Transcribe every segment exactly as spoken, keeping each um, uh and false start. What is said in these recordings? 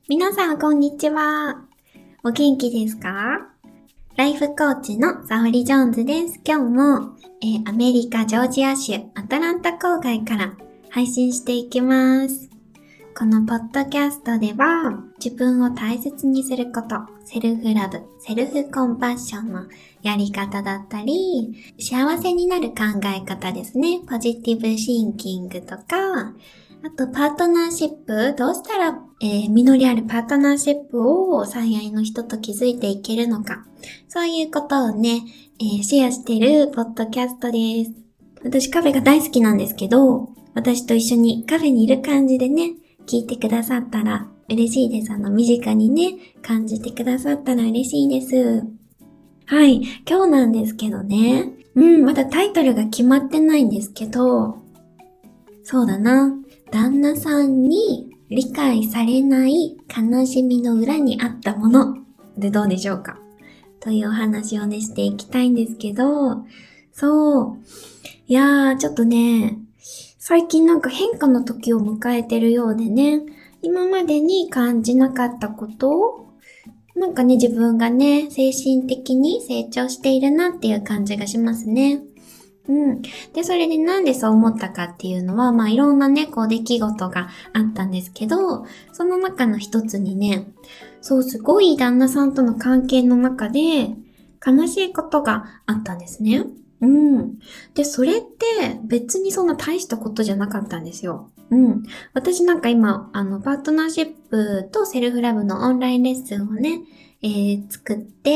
皆さんこんにちは。お元気ですか？ライフコーチのサオリ・ジョーンズです。今日も、えー、アメリカ・ジョージア州アトランタ郊外から配信していきます。このポッドキャストでは自分を大切にすること、セルフラブ、セルフコンパッションのやり方だったり、幸せになる考え方ですね。ポジティブシンキングとか、あとパートナーシップ、どうしたら、えー、実りあるパートナーシップを最愛の人と築いていけるのか、そういうことをね、えー、シェアしているポッドキャストです。私カフェが大好きなんですけど、私と一緒にカフェにいる感じでね、聞いてくださったら嬉しいです。あの、身近にね、感じてくださったら嬉しいです。はい、今日なんですけどね。うん、まだタイトルが決まってないんですけど、そうだな。旦那さんに理解されない悲しみの裏にあったものでどうでしょうかというお話をね、していきたいんですけど、そう。いやー、ちょっとね、最近なんか変化の時を迎えてるようでね、今までに感じなかったことを、なんかね、自分がね、精神的に成長しているなっていう感じがしますね。うん。で、それでなんでそう思ったかっていうのは、まあいろんなね、こう出来事があったんですけど、その中の一つにね、そうすごい旦那さんとの関係の中で、悲しいことがあったんですね。うん。で、それって別にそんな大したことじゃなかったんですよ。うん。私なんか今、あの、パートナーシップとセルフラブのオンラインレッスンをね、えー、作って、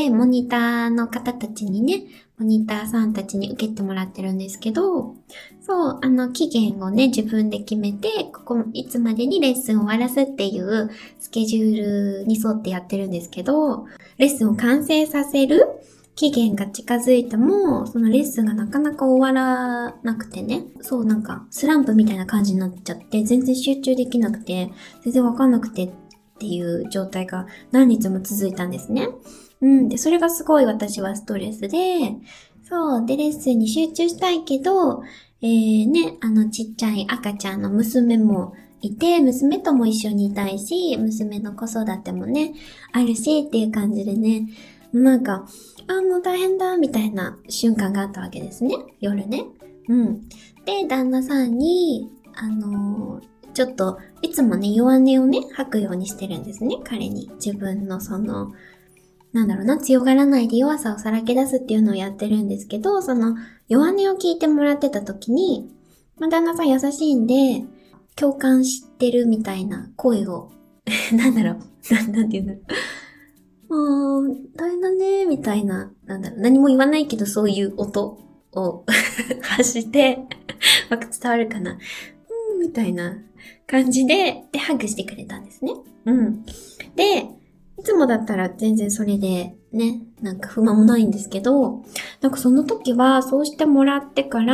モニターの方たちにね、モニターさんたちに受けてもらってるんですけど、そう、あの、期限をね、自分で決めて、ここ、いつまでにレッスンを終わらすっていうスケジュールに沿ってやってるんですけど、レッスンを完成させる期限が近づいても、そのレッスンがなかなか終わらなくてね、そうなんかスランプみたいな感じになっちゃって、全然集中できなくて、全然わかんなくてっていう状態が何日も続いたんですね。うん。で、それがすごい私はストレスで、そう。で、レッスンに集中したいけど、えーね、あのちっちゃい赤ちゃんの娘もいて、娘とも一緒にいたいし、娘の子育てもね、あるしっていう感じでね、なんか、あ、もう大変だ、みたいな瞬間があったわけですね。夜ね。うん。で、旦那さんに、あのー、ちょっと、いつもね、弱音をね、吐くようにしてるんですね。彼に。自分のその、なんだろうな、強がらないで弱さをさらけ出すっていうのをやってるんですけど、その、弱音を聞いてもらってた時に、まあ、旦那さん優しいんで、共感してるみたいな声を、なんだろう、な、なんて言うんだろう。もう、大変だね、みたいな、なんだろう、何も言わないけどそういう音を発して、伝わるかな、うん、みたいな感じで、で、ハグしてくれたんですね。うん。で、いつもだったら全然それでね、なんか不満もないんですけど、なんかその時はそうしてもらってから、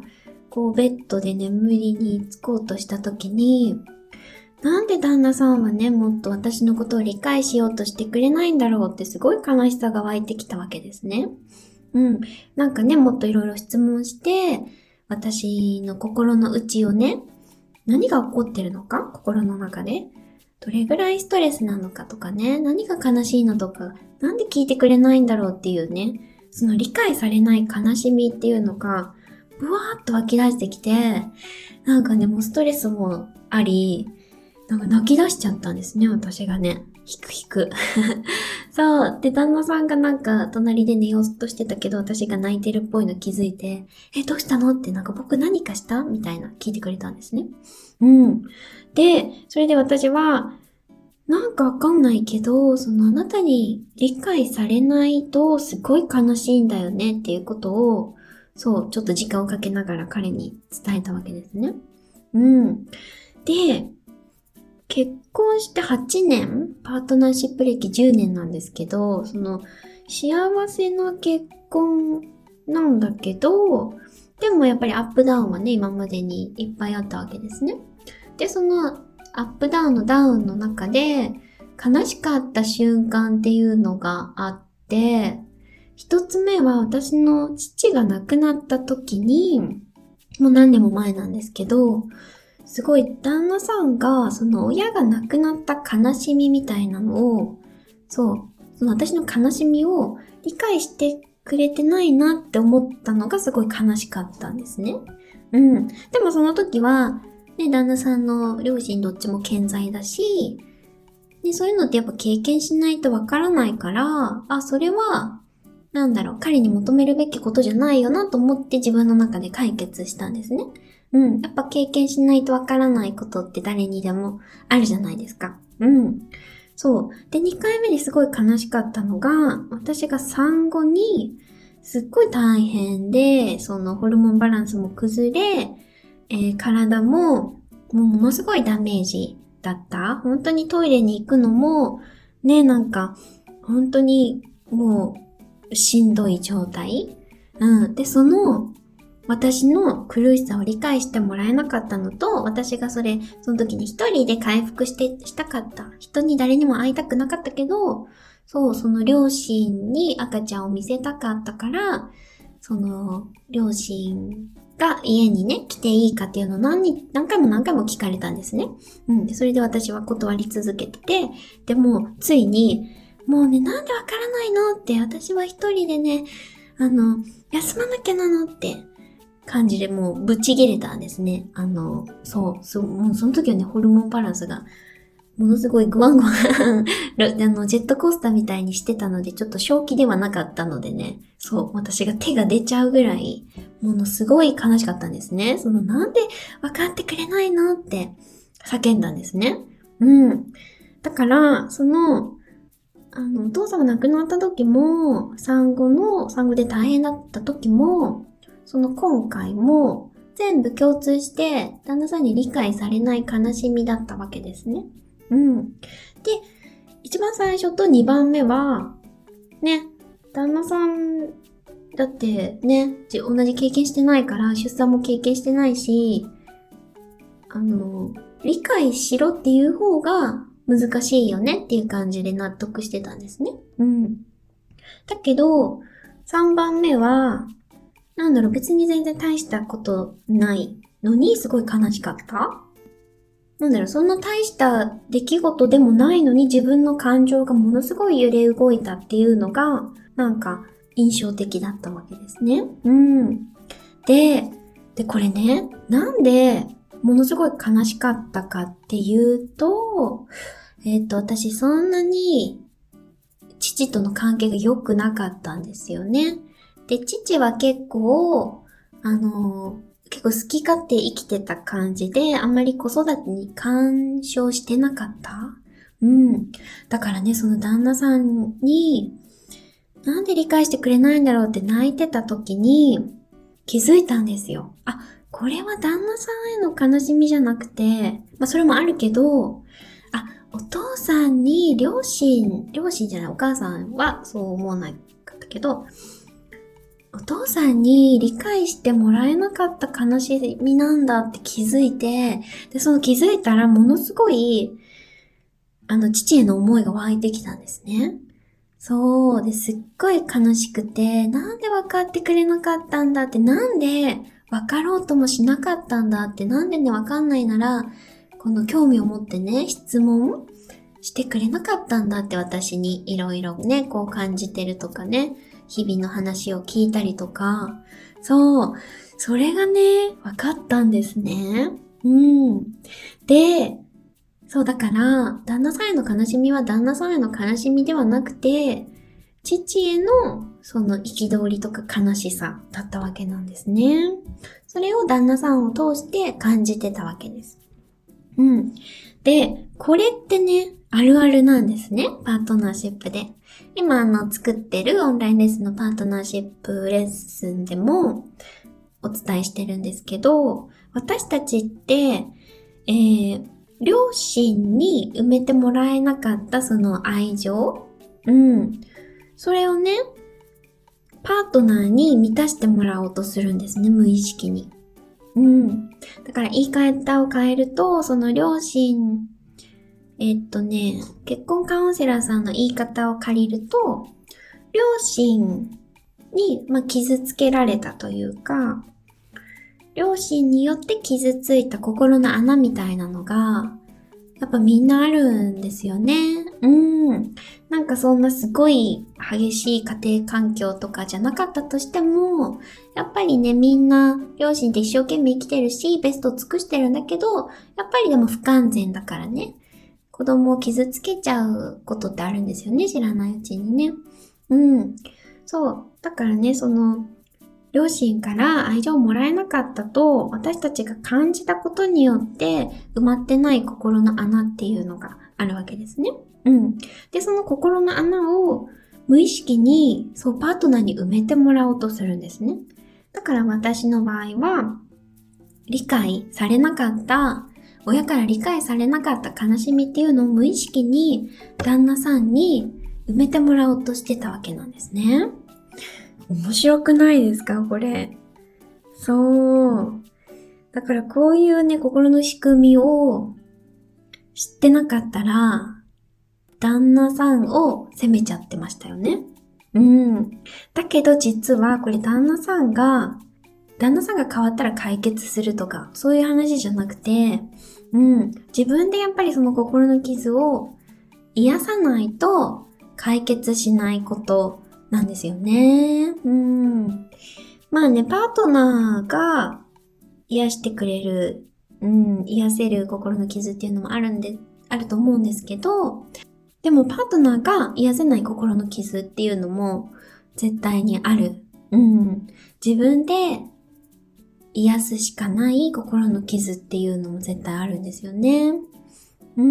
こうベッドで眠りにつこうとした時に、なんで旦那さんはね、もっと私のことを理解しようとしてくれないんだろうってすごい悲しさが湧いてきたわけですね。うん。なんかね、もっといろいろ質問して、私の心の内をね、何が起こってるのか心の中で。どれぐらいストレスなのかとかね、何が悲しいのとか、なんで聞いてくれないんだろうっていうね、その理解されない悲しみっていうのが、ブワーっと湧き出してきて、なんかね、もうストレスもあり、なんか泣き出しちゃったんですね、私がね。ひくひく。そう。で、旦那さんがなんか隣で寝ようとしてたけど、私が泣いてるっぽいの気づいて、え、どうしたのってなんか僕何かしたみたいな聞いてくれたんですね。うん。で、それで私は、なんかわかんないけど、そのあなたに理解されないとすごい悲しいんだよねっていうことを、そう、ちょっと時間をかけながら彼に伝えたわけですね。うん。で、結婚してはちねん、パートナーシップ歴じゅうねんなんですけど、その幸せな結婚なんだけど、でもやっぱりアップダウンはね、今までにいっぱいあったわけですね。で、そのアップダウンのダウンの中で、悲しかった瞬間っていうのがあって、一つ目は私の父が亡くなった時に、もう何年も前なんですけど、 すごい旦那さんが、その親が亡くなった悲しみみたいなのを、そう、その私の悲しみを理解してくれてないなって思ったのがすごい悲しかったんですね。うん。でもその時は、ね、旦那さんの両親どっちも健在だし、で、そういうのってやっぱ経験しないとわからないから、あ、それは、なんだろう、彼に求めるべきことじゃないよなと思って自分の中で解決したんですね。うん。やっぱ経験しないとわからないことって誰にでもあるじゃないですか。うん。そう。で、にかいめですごい悲しかったのが、私が産後に、すっごい大変で、そのホルモンバランスも崩れ、えー、体も、もうものすごいダメージだった。本当にトイレに行くのも、ね、なんか、本当にもう、しんどい状態。うん。で、その、私の苦しさを理解してもらえなかったのと、私がそれ、その時に一人で回復して、したかった。人に誰にも会いたくなかったけど、そう、その両親に赤ちゃんを見せたかったから、その、両親が家にね、来ていいかっていうのを何に、何回も何回も聞かれたんですね。うん。それで私は断り続けてて、でも、ついに、もうね、なんでわからないのって、私は一人でね、あの、休まなきゃなのって、感じでもうぶち切れたんですね。あの、そう、そう、もうその時はね、ホルモンバランスが、ものすごいグワングワンあの、ジェットコースターみたいにしてたので、ちょっと正気ではなかったのでね、そう、私が手が出ちゃうぐらい、ものすごい悲しかったんですね。その、なんで分かってくれないのって叫んだんですね。うん。だから、その、あの、お父さんが亡くなった時も、産後の、産後で大変だった時も、その今回も全部共通して旦那さんに理解されない悲しみだったわけですね。うん。で、一番最初と二番目は、ね、旦那さんだってね、同じ経験してないから出産も経験してないし、あの、理解しろっていう方が難しいよねっていう感じで納得してたんですね。うん。だけど、三番目は、なんだろう、別に全然大したことないのにすごい悲しかった。なんだろう、そんな大した出来事でもないのに自分の感情がものすごい揺れ動いたっていうのが、なんか印象的だったわけですね。うん。で、で、これね、なんでものすごい悲しかったかっていうと、えっと、私そんなに父との関係が良くなかったんですよね。で、父は結構、あの、結構好き勝手生きてた感じで、あんまり子育てに干渉してなかった。うん。だからね、その旦那さんに、なんで理解してくれないんだろうって泣いてた時に、気づいたんですよ。あ、これは旦那さんへの悲しみじゃなくて、まあそれもあるけど、あ、お父さんに両親、両親じゃない、お母さんはそう思わなかったけど、お父さんに理解してもらえなかった悲しみなんだって気づいて、で、その気づいたらものすごい、あの、父への思いが湧いてきたんですね。そう、で、すっごい悲しくて、なんで分かってくれなかったんだって、なんで分かろうともしなかったんだって、なんでね、分かんないなら、この興味を持ってね、質問してくれなかったんだって私にいろいろね、こう感じてるとかね、日々の話を聞いたりとか、そう、それがね、分かったんですね。うん。で、そうだから、旦那さんへの悲しみは旦那さんへの悲しみではなくて、父へのその憤りとか悲しさだったわけなんですね。それを旦那さんを通して感じてたわけです。うん。で、これってね、あるあるなんですね。パートナーシップで。今あの作ってるオンラインレッスンのパートナーシップレッスンでもお伝えしてるんですけど、私たちって、えー、両親に埋めてもらえなかったその愛情、うん。それをね、パートナーに満たしてもらおうとするんですね、無意識に。うん。だから言い方を変えると、その両親、えっとね、結婚カウンセラーさんの言い方を借りると、両親に、まあ、傷つけられたというか、 両親によって傷ついた心の穴みたいなのが、やっぱみんなあるんですよね。うん。なんかそんなすごい激しい家庭環境とかじゃなかったとしても、やっぱりね、みんな両親って一生懸命生きてるし、ベストを尽くしてるんだけど、やっぱりでも不完全だからね。子供を傷つけちゃうことってあるんですよね、知らないうちにね。うん。そう。だからね、その、両親から愛情をもらえなかったと、私たちが感じたことによって埋まってない心の穴っていうのがあるわけですね。うん。で、その心の穴を無意識に、そう、パートナーに埋めてもらおうとするんですね。だから私の場合は、理解されなかった、親から理解されなかった悲しみっていうのを無意識に旦那さんに埋めてもらおうとしてたわけなんですね。面白くないですかこれ。そう。だからこういうね、心の仕組みを知ってなかったら、旦那さんを責めちゃってましたよね。うん。だけど実はこれ旦那さんが、旦那さんが変わったら解決するとか、そういう話じゃなくて、うん。自分でやっぱりその心の傷を癒さないと解決しないことなんですよね。うん。まあね、パートナーが癒してくれる、うん、癒せる心の傷っていうのもあるんで、あると思うんですけど、でもパートナーが癒せない心の傷っていうのも絶対にある。うん。自分で癒すしかない心の傷っていうのも絶対あるんですよね。うん。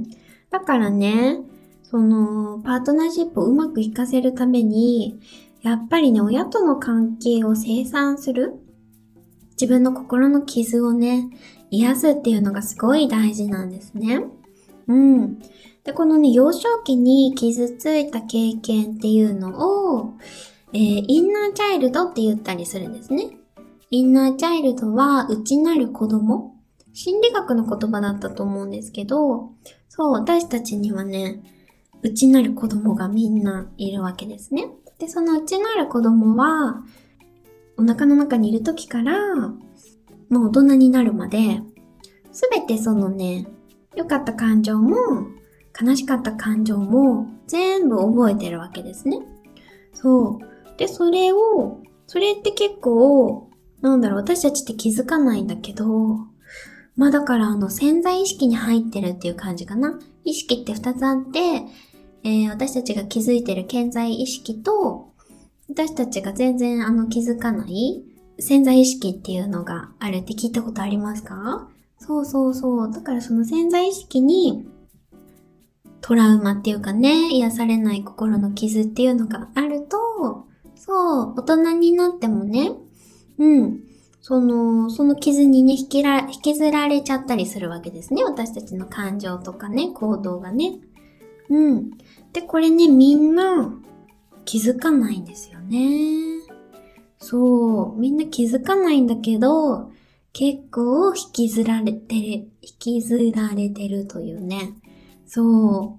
だからね、その、パートナーシップをうまくいかせるために、やっぱりね、親との関係を清算する。自分の心の傷をね、癒すっていうのがすごい大事なんですね。うん。で、このね、幼少期に傷ついた経験っていうのを、えー、インナーチャイルドって言ったりするんですね。インナーチャイルドは内なる子供。心理学の言葉だったと思うんですけど、そう、私たちにはね、内なる子供がみんないるわけですね。で、その内なる子供は、お腹の中にいる時から、もう大人になるまで、すべてそのね、良かった感情も、悲しかった感情も、全部覚えてるわけですね。そう。で、それを、それって結構、なんだろう、私たちって気づかないんだけど、まあだからあの潜在意識に入ってるっていう感じかな。意識って二つあって、えー、私たちが気づいてる潜在意識と、私たちが全然あの気づかない潜在意識っていうのがあるって聞いたことありますか？そうそうそう。だからその潜在意識にトラウマっていうかね、癒されない心の傷っていうのがあると、そう、大人になってもね、うん、その、その傷にね、引きら、引きずられちゃったりするわけですね。私たちの感情とかね、行動がね。うん。で、これね、みんな気づかないんですよね。そう、みんな気づかないんだけど、結構引きずられてる、引きずられてるというね。そう、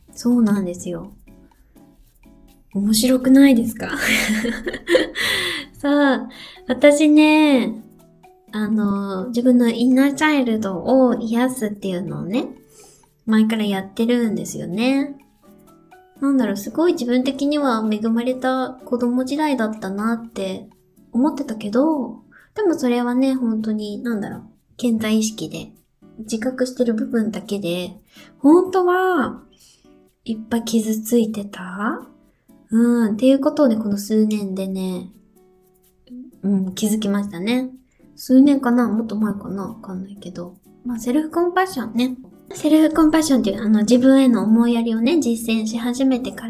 そうなんですよ。面白くないですか？さあ、私ね、あの、自分のインナーチャイルドを癒すっていうのをね、前からやってるんですよね。なんだろう、すごい自分的には恵まれた子供時代だったなって思ってたけど、でもそれはね、本当に、なんだろう、潜在意識で自覚してる部分だけで、本当はいっぱい傷ついてたうん、っていうことをね、この数年でね、うん、気づきましたね。数年かなもっと前かなわかんないけど。まあ、セルフコンパッションね。セルフコンパッションっていう、あの、自分への思いやりをね、実践し始めてから、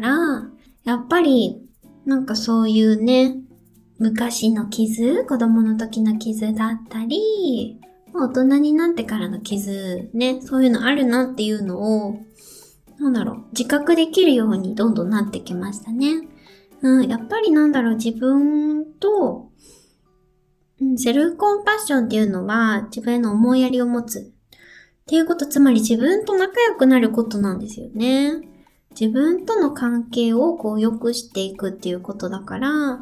やっぱり、なんかそういうね、昔の傷、子供の時の傷だったり、大人になってからの傷、ね、そういうのあるなっていうのを、なんだろう、自覚できるようにどんどんなってきましたね。うん、やっぱりなんだろう、自分と、うん、セルフコンパッションっていうのは、自分への思いやりを持つ。っていうこと、つまり自分と仲良くなることなんですよね。自分との関係をこう良くしていくっていうことだから、や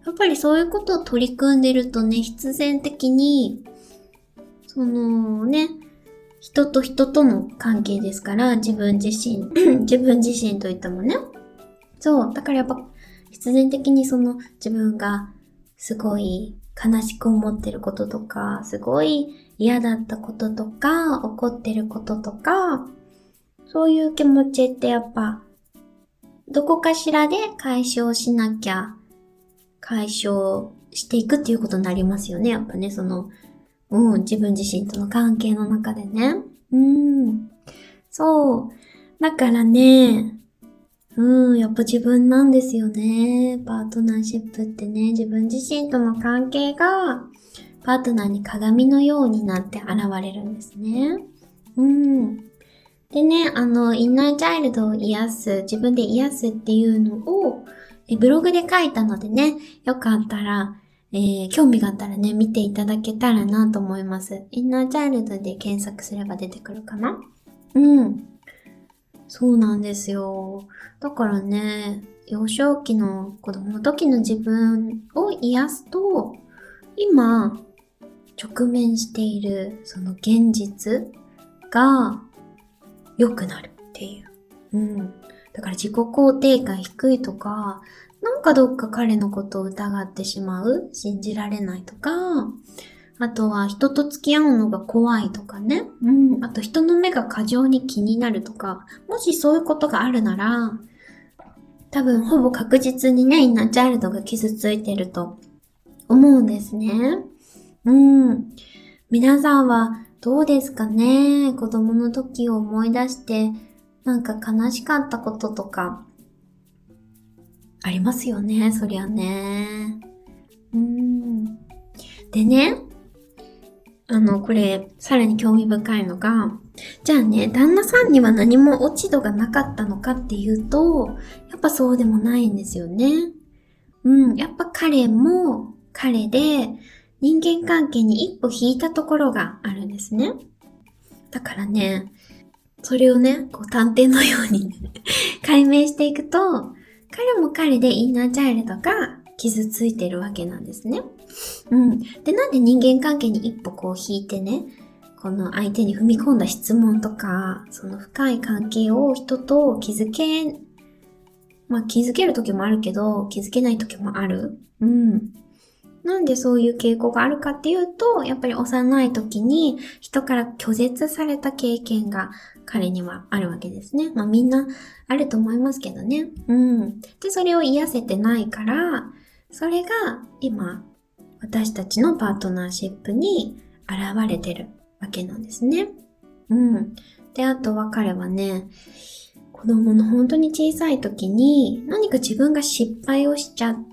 やっぱりそういうことを取り組んでるとね、必然的に、そのね、人と人との関係ですから、自分自身、自分自身といってもね。そう、だからやっぱ必然的にその自分がすごい悲しく思ってることとか、すごい嫌だったこととか、怒ってることとか、そういう気持ちってやっぱ、どこかしらで解消しなきゃ、解消していくっていうことになりますよね。やっぱね、その、うん、自分自身との関係の中でね。うん。そう。だからね、うん、やっぱ自分なんですよね。パートナーシップってね、自分自身との関係が、パートナーに鏡のようになって現れるんですね。うん。でね、あの、インナーチャイルドを癒す、自分で癒すっていうのを、えブログで書いたのでね、よかったら、えー、興味があったらね、見ていただけたらなと思います。インナーチャイルドで検索すれば出てくるかな？うん。そうなんですよ。だからね、幼少期の子供の時の自分を癒すと、今、直面しているその現実が良くなるっていう。うん。だから自己肯定感低いとか、なんかどっか彼のことを疑ってしまう、信じられないとか、あとは人と付き合うのが怖いとかね。うん。あと人の目が過剰に気になるとか、もしそういうことがあるなら、多分ほぼ確実にね、インナーチャイルドが傷ついてると思うんですね。うん。皆さんはどうですかね？子供の時を思い出して、なんか悲しかったこととか、ありますよね、そりゃね。うん。でね、あの、これ、さらに興味深いのが、じゃあね、旦那さんには何も落ち度がなかったのかっていうと、やっぱそうでもないんですよね。うん、やっぱ彼も彼で人間関係に一歩引いたところがあるんですね。だからね、それをね、こう探偵のように解明していくと、彼も彼でインナーチャイルドが傷ついてるわけなんですね。うん。で、なんで人間関係に一歩こう引いてね、この相手に踏み込んだ質問とか、その深い関係を人と築け、まあ気づける時もあるけど、気づけない時もある。うん。なんでそういう傾向があるかっていうと、やっぱり幼い時に人から拒絶された経験が彼にはあるわけですね。まあみんなあると思いますけどね。うん。で、それを癒せてないから、それが今、私たちのパートナーシップに現れてるわけなんですね。うん。で、あとは彼はね、子供の本当に小さい時に何か自分が失敗をしちゃって、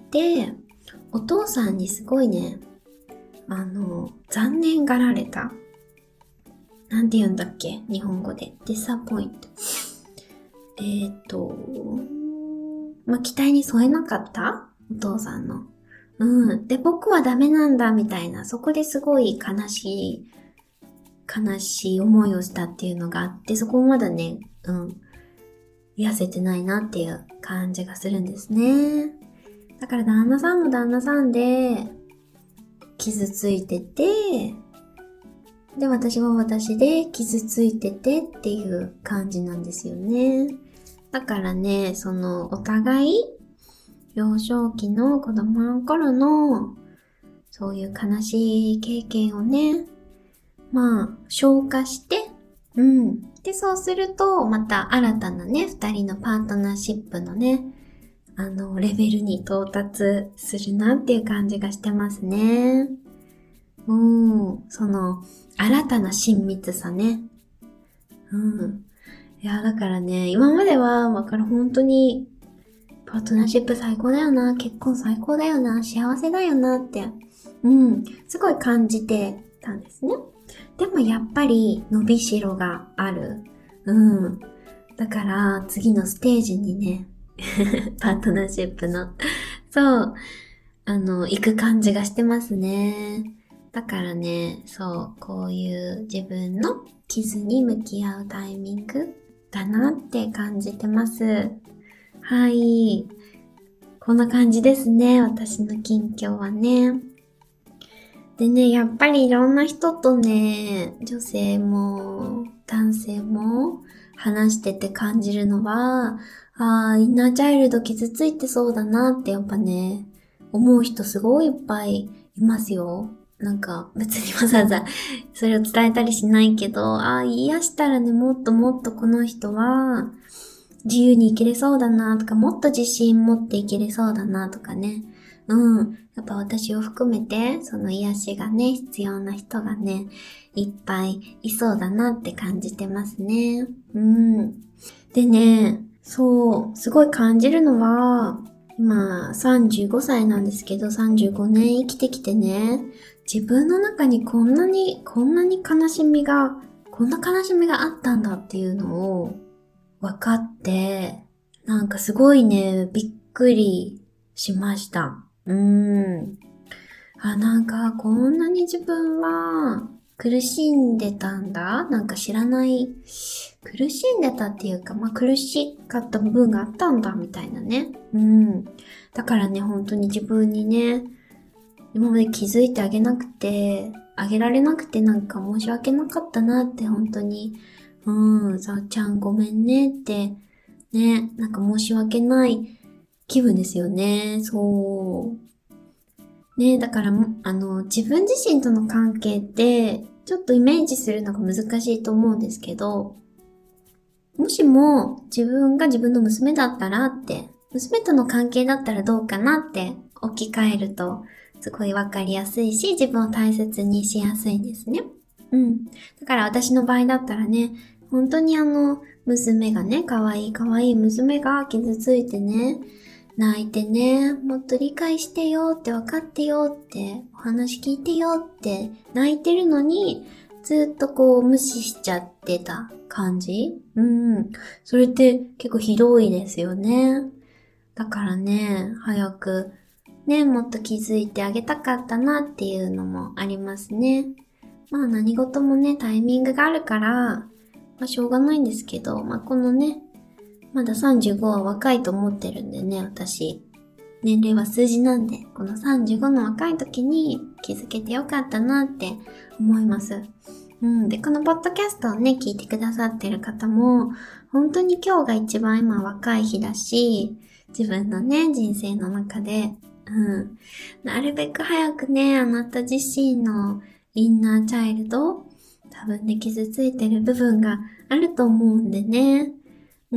お父さんにすごいね、あの、残念がられた。なんて言うんだっけ？日本語で。disappoint。えーっと、まあ、期待に添えなかったお父さんの。うん。で、僕はダメなんだ、みたいな。そこですごい悲しい、悲しい思いをしたっていうのがあって、そこもまだね、うん。癒せてないなっていう感じがするんですね。だから旦那さんも旦那さんで傷ついてて、で、私は私で傷ついててっていう感じなんですよね。だからね、そのお互い幼少期の子供の頃のそういう悲しい経験をね、まあ消化して、うん。で、そうするとまた新たなね、二人のパートナーシップのね、あの、レベルに到達するなっていう感じがしてますね。うん、その、新たな親密さね。うん。いや、だからね、今までは、だから本当に、パートナーシップ最高だよな、結婚最高だよな、幸せだよなって、うん、すごい感じてたんですね。でもやっぱり、伸びしろがある。うん。だから、次のステージにね、パートナーシップの、そう、あの、行く感じがしてますね。だからね、そう、こういう自分の傷に向き合うタイミングだなって感じてます。はい。 こんな感じですね、私の近況はね。でね、やっぱりいろんな人とね、女性も男性も話してて感じるのは、ああ、インナーチャイルド傷ついてそうだなってやっぱね、思う人すごいいっぱいいますよ。なんか別にわざわざそれを伝えたりしないけど、ああ、癒したらね、もっともっとこの人は自由に生きれそうだなとか、もっと自信持って生きれそうだなとかね。うん。やっぱ私を含めて、その癒しがね、必要な人がね、いっぱいいそうだなって感じてますね。うん。でね、そう、すごい感じるのは、今さんじゅうごさいなんですけど、さんじゅうごねん生きてきてね、自分の中にこんなに、こんなに悲しみが、こんな悲しみがあったんだっていうのを分かって、なんかすごいね、びっくりしました。うーん。あ、なんかこんなに自分は苦しんでたんだなんか知らない、苦しんでたっていうか、まあ苦しかった部分があったんだみたいなね。うん。だからね、本当に自分にね、今まで気づいてあげなくて、あげられなくてなんか申し訳なかったなって本当に、うん、さおちゃんごめんねって、ね、なんか申し訳ない気分ですよね。そう。ね、だからあの、自分自身との関係って、ちょっとイメージするのが難しいと思うんですけど、もしも自分が自分の娘だったらって、娘との関係だったらどうかなって置き換えると、すごいわかりやすいし、自分を大切にしやすいんですね。うん。だから私の場合だったらね、本当にあの、娘がね、可愛い可愛い娘が傷ついてね、泣いてね、もっと理解してよって分かってよって、お話聞いてよって泣いてるのに、ずっとこう無視しちゃってた感じ。うん。それって結構ひどいですよね。だからね、早くね、もっと気づいてあげたかったなっていうのもありますね。まあ何事もね、タイミングがあるから、まあしょうがないんですけど、まあこのね、まださんじゅうごは若いと思ってるんでね、私。年齢は数字なんで、このさんじゅうごの若い時に気づけてよかったなって思います。うん。で、このポッドキャストをね、聞いてくださってる方も、本当に今日が一番今若い日だし、自分のね、人生の中で、うん。なるべく早くね、あなた自身のインナーチャイルド、多分ね、傷ついてる部分があると思うんでね。うん。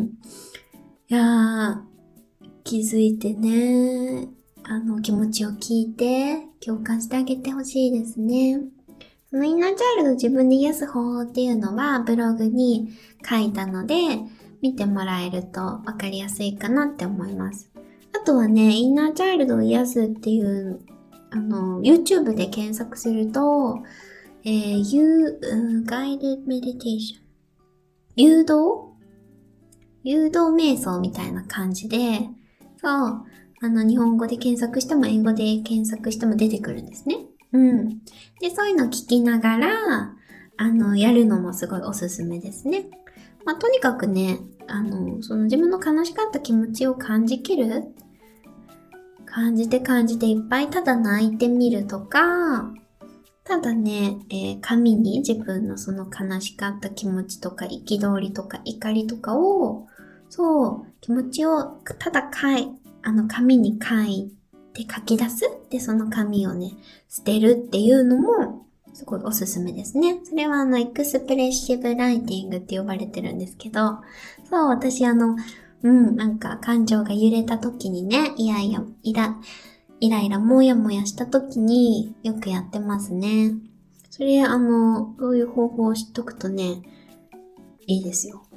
いやー、気づいてね、あの、気持ちを聞いて、共感してあげてほしいですね。そのインナーチャイルド自分で癒す方法っていうのはブログに書いたので、見てもらえるとわかりやすいかなって思います。あとはね、インナーチャイルドを癒すっていう、あの、YouTube で検索すると、えー、You Guided Meditation 誘導誘導瞑想みたいな感じで、そう、あの、日本語で検索しても英語で検索しても出てくるんですね。うん。で、そういうのを聞きながら、あの、やるのもすごいおすすめですね。まあ、とにかくね、あの、その自分の悲しかった気持ちを感じきる感じて感じていっぱいただ泣いてみるとか、ただね、えー、紙に自分のその悲しかった気持ちとか憤りとか怒りとかを、そう、気持ちをただ書い、あの紙に書いて書き出す。で、その紙をね、捨てるっていうのも、すごいおすすめですね。それはあの、エクスプレッシブライティングって呼ばれてるんですけど、そう、私あの、うん、なんか感情が揺れた時にね、いやいや、イラ、イライラもやもやした時によくやってますね。それ、あの、そういう方法を知っとくとね、いいですよ。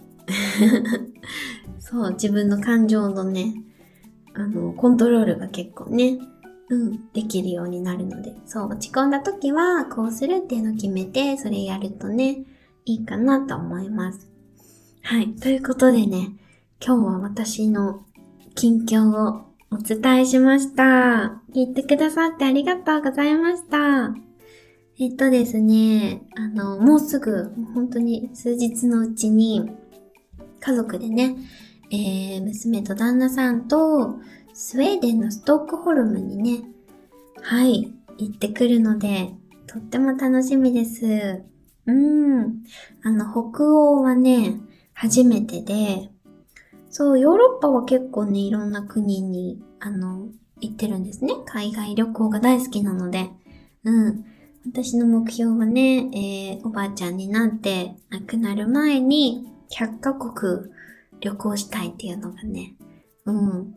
そう、自分の感情のね、あの、コントロールが結構ね、うん、できるようになるので、そう、落ち込んだ時はこうするっていうのを決めて、それやるとね、いいかなと思います。はい、ということでね、今日は私の近況をお伝えしました。聞いてくださってありがとうございました。えっとですね、あの、もうすぐ、本当に数日のうちに、家族でね、えー、娘と旦那さんと、 スウェーデンのストックホルムにね、はい、行ってくるので、とっても楽しみです。うん。あの、北欧はね、初めてで、そう、ヨーロッパは結構ね、いろんな国に、あの、行ってるんですね。海外旅行が大好きなので。うん。私の目標はね、えー、おばあちゃんになって亡くなる前にひゃっカ国旅行したいっていうのがね、うん、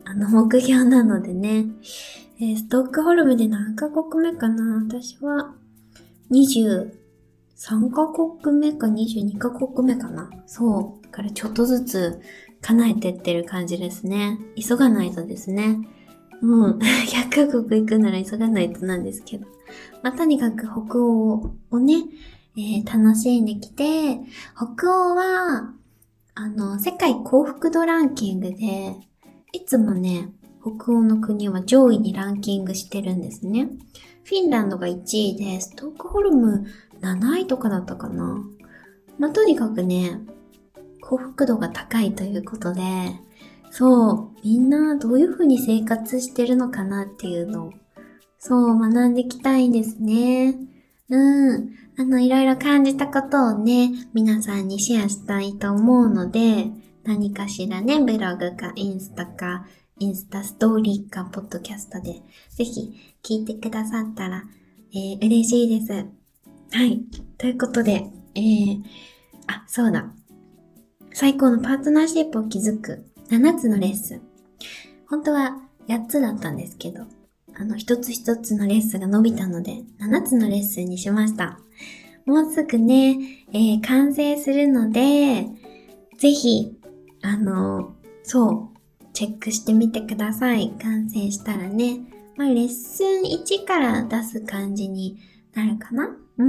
あの目標なのでね。えー、ストックホルムで何カ国目かな？私はにじゅうさんカ国目かにじゅうにカ国目かな？そう。だからちょっとずつ叶えてってる感じですね。急がないとですね。うん。ひゃっカ国行くなら急がないとなんですけど。まあ、とにかく北欧をね、えー、楽しんできて、北欧は、あの、世界幸福度ランキングで、いつもね、北欧の国は上位にランキングしてるんですね。フィンランドがいちいで、ストックホルムなないとかだったかな。まあ、とにかくね、幸福度が高いということで、そう、みんなどういう風に生活してるのかなっていうのを、そう、学んでいきたいんですね。うん。あの、いろいろ感じたことをね、皆さんにシェアしたいと思うので、何かしらね、ブログかインスタか、インスタストーリーか、ポッドキャストで、ぜひ聞いてくださったら、えー、嬉しいです。はい。ということで、えー、あ、そうだ。最高のパートナーシップを築くななつのレッスン。本当はやっつだったんですけど、あの、一つ一つのレッスンが伸びたので、ななつのレッスンにしました。もうすぐね、えー、完成するので、ぜひ、あの、そう、チェックしてみてください。完成したらね。まあ、レッスンいちから出す感じになるかな？うん。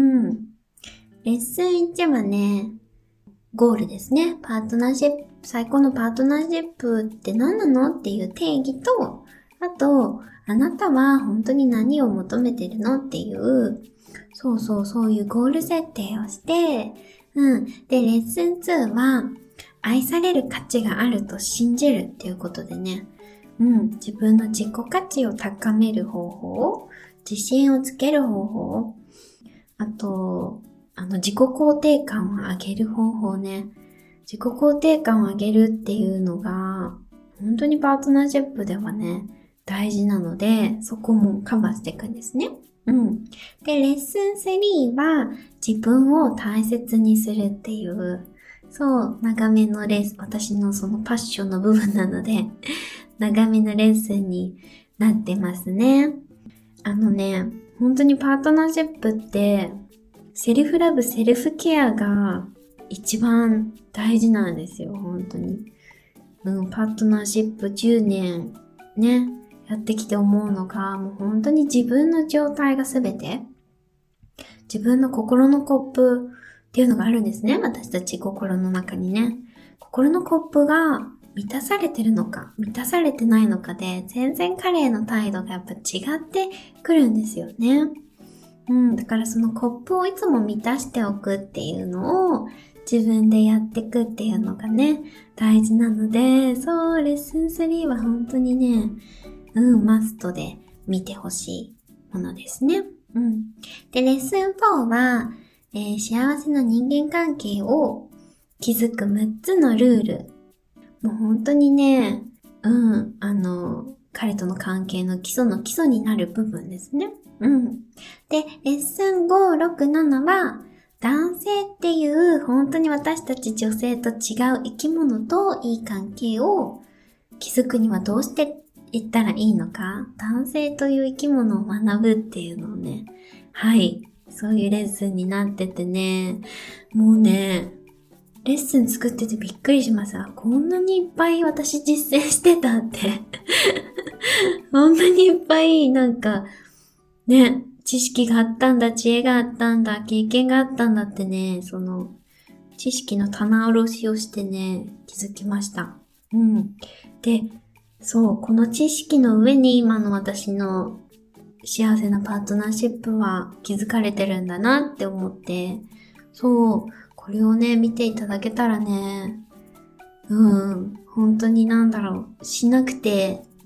レッスンいちはね、ゴールですね。パートナーシップ、最高のパートナーシップって何なのっていう定義と、あと、あなたは本当に何を求めてるのっていう、そうそうそういうゴール設定をして、うん。で、レッスンツーは、愛される価値があると信じるっていうことでね、うん。自分の自己価値を高める方法、自信をつける方法、あと、あの、自己肯定感を上げる方法ね。自己肯定感を上げるっていうのが、本当にパートナーシップではね、大事なので、そこもカバーしていくんですね。うん。で、レッスンスリーは、自分を大切にするっていう、そう、長めのレッスン、私のそのパッションの部分なので、長めのレッスンになってますね。あのね、本当にパートナーシップって、セルフラブ、セルフケアが一番大事なんですよ、本当に。うん、パートナーシップじゅうねんね、やってきて思うのが、もう本当に自分の状態がすべて、自分の心のコップっていうのがあるんですね、私たち心の中にね。心のコップが満たされてるのか、満たされてないのかで、全然彼への態度がやっぱ違ってくるんですよね。うん、だからそのコップをいつも満たしておくっていうのを自分でやっていくっていうのがね、大事なので、そう、レッスンスリーは本当にね、うん、マストで見てほしいものですね。うん。で、レッスンフォーは、えー、幸せな人間関係を築くむっつのルール。もう本当にね、うん、あの、彼との関係の基礎の基礎になる部分ですね。うん。で、レッスンご、ろく、ななは、男性っていう本当に私たち女性と違う生き物といい関係を築くにはどうしていったらいいのか、男性という生き物を学ぶっていうのをね、はい、そういうレッスンになっててね、もうね、レッスン作っててびっくりします。あ、こんなにいっぱい私実践してたって。こんなにいっぱいなんか、ね、知識があったんだ、知恵があったんだ、経験があったんだってね、その、知識の棚卸しをしてね、気づきました。うん。で、そう、この知識の上に今の私の幸せなパートナーシップは築かれてるんだなって思って、そう、これをね、見ていただけたらね、うん、本当になんだろう、しなくて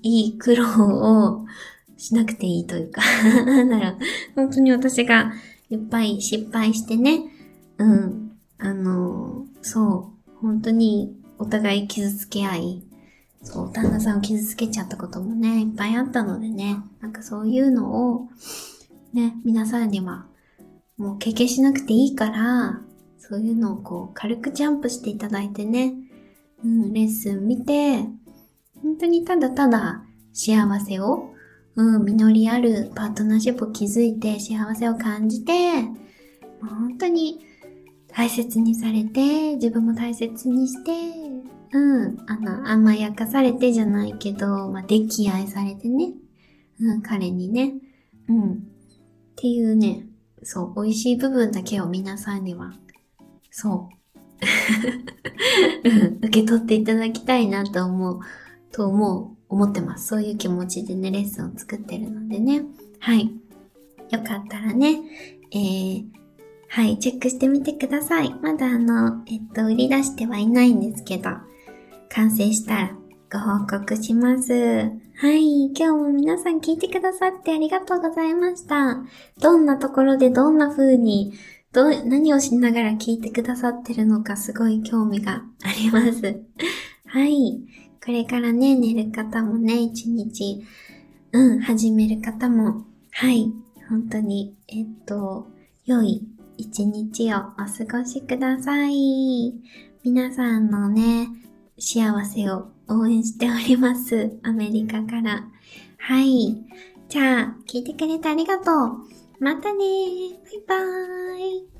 いい苦労をしなくていいというか、なんだろう、本当に私がいっぱい失敗してね、うん、あの、そう、本当にお互い傷つけ合い、そう、旦那さんを傷つけちゃったこともね、いっぱいあったのでね、なんかそういうのを、ね、皆さんには、もう経験しなくていいから、そういうのをこう、軽くジャンプしていただいてね、うん、レッスン見て、本当にただただ幸せを、うん、実りあるパートナーシップを築いて幸せを感じて、もう本当に大切にされて、自分も大切にして、うん、あの、甘やかされてじゃないけど、まあ、溺愛されてね、うん、彼にね、うん、っていうね、そう、美味しい部分だけを皆さんには、そう、受け取っていただきたいなと思う、と思う、思ってます。そういう気持ちでね、レッスンを作ってるのでね。はい。よかったらね、えー、はい、チェックしてみてください。まだあの、えっと、売り出してはいないんですけど、完成したらご報告します。はい、今日も皆さん聞いてくださってありがとうございました。どんなところでどんな風に、どう、何をしながら聞いてくださってるのかすごい興味があります。はい。これからね、寝る方もね、一日、うん、始める方も、はい、本当に、えっと、良い一日をお過ごしください。皆さんのね、幸せを応援しております。アメリカから。はい。じゃあ、聞いてくれてありがとう。またねー。バイバーイ。